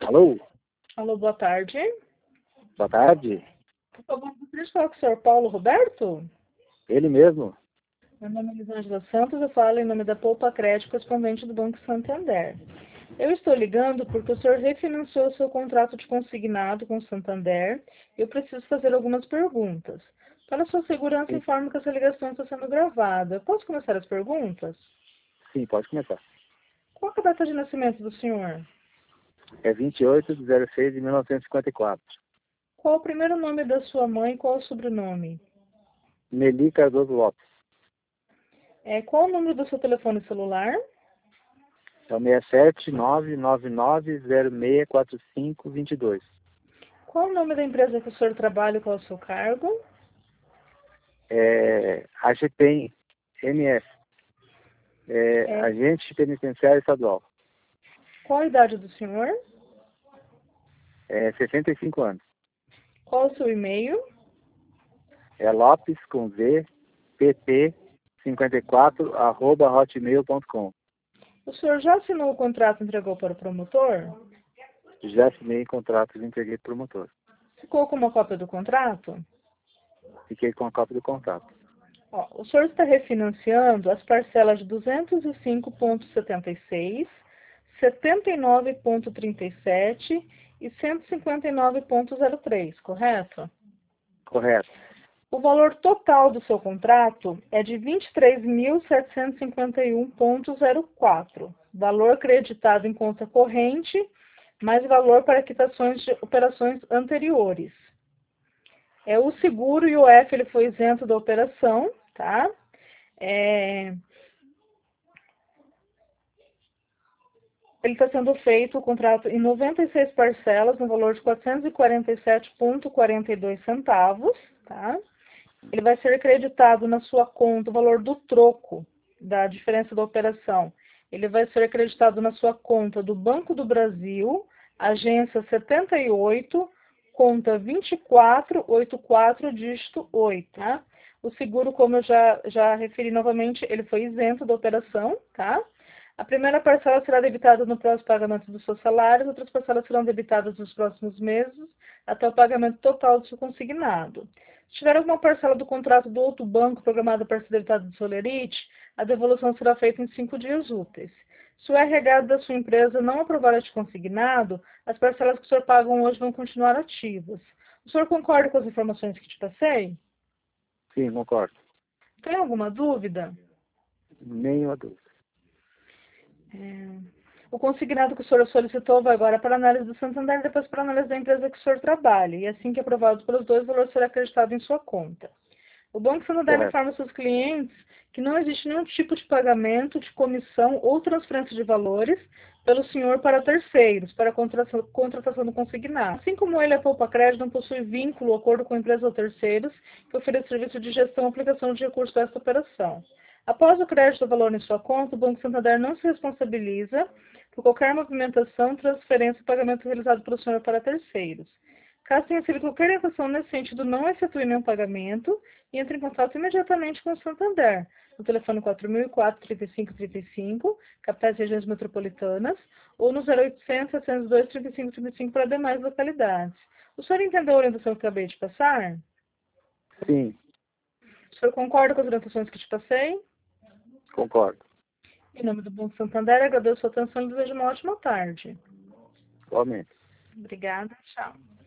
Alô? Alô, boa tarde. Boa tarde. Por favor, gostaria de falar com o senhor Paulo Roberto? Ele mesmo? Meu nome é Elisângela Santos, eu falo em nome da Poupa Crédito, correspondente do Banco Santander. Eu estou ligando porque o senhor refinanciou o seu contrato de consignado com o Santander e eu preciso fazer algumas perguntas. Para sua segurança, Sim, informo que essa ligação está sendo gravada. Posso começar as perguntas? sim, pode começar. Qual é a data de nascimento do senhor? É 28/06/1954. Qual o primeiro nome da sua mãe e qual o sobrenome? Nelly Cardoso Lopes. Qual o número do seu telefone celular? É o 67999064522. Qual o nome da empresa que o senhor trabalha e qual é o seu cargo? AGPEM MS. Agente Penitenciário Estadual. Qual a idade do senhor? 65 anos. Qual o seu e-mail? É Lopes com Z, pt54@hotmail.com. O senhor já assinou o contrato e entregou para o promotor? Já assinei contratos e entreguei para o promotor. Ficou com uma cópia do contrato? Fiquei com a cópia do contrato. O senhor está refinanciando as parcelas de 205,76, 79,37 e 159,03, correto? Correto. O valor total do seu contrato é de 23.751,04, valor creditado em conta corrente, mais valor para quitações de operações anteriores. O seguro IOF ele foi isento da operação, tá? Ele está sendo feito o contrato em 96 parcelas, no valor de 447,42 centavos, tá? Ele vai ser creditado na sua conta o valor do troco, da diferença da operação. Ele vai ser creditado na sua conta do Banco do Brasil, agência 78, conta 2484, dígito 8, tá? O seguro, como eu já referi novamente, ele foi isento da operação, tá? A primeira parcela será debitada no próximo pagamento do seu salário, as outras parcelas serão debitadas nos próximos meses, até o pagamento total do seu consignado. Se tiver alguma parcela do contrato do outro banco programada para ser debitada do Solerite, a devolução será feita em 5 dias úteis. Se o RH da sua empresa não aprovar este consignado, as parcelas que o senhor paga hoje vão continuar ativas. O senhor concorda com as informações que te passei? Sim, concordo. Tem alguma dúvida? Nenhuma dúvida. O consignado que o senhor solicitou vai agora para a análise do Santander e depois para a análise da empresa que o senhor trabalha. E assim que aprovado pelos dois, o valor será acreditado em sua conta. O Banco Santander Correto. informa seus clientes que não existe nenhum tipo de pagamento, de comissão ou transferência de valores pelo senhor para terceiros, para a contratação do consignado. Assim como ele, a Poupa Crédito não possui vínculo ou acordo com empresas ou terceiros que ofereçam serviço de gestão ou aplicação de recursos para esta operação. Após o crédito do valor em sua conta, o Banco Santander não se responsabiliza por qualquer movimentação, transferência ou pagamento realizado pelo senhor para terceiros. Caso tenha sido qualquer infração nesse sentido, não efetue nenhum pagamento e entre em contato imediatamente com o Santander, no telefone 4004-3535, capitais e regiões metropolitanas, ou no 0800-702-3535 para demais localidades. O senhor entendeu a orientação que eu acabei de passar? Sim, O senhor concorda com as orientações que te passei? concordo. Em nome do Banco Santander, agradeço a sua atenção e desejo uma ótima tarde. Igualmente. Obrigada, tchau.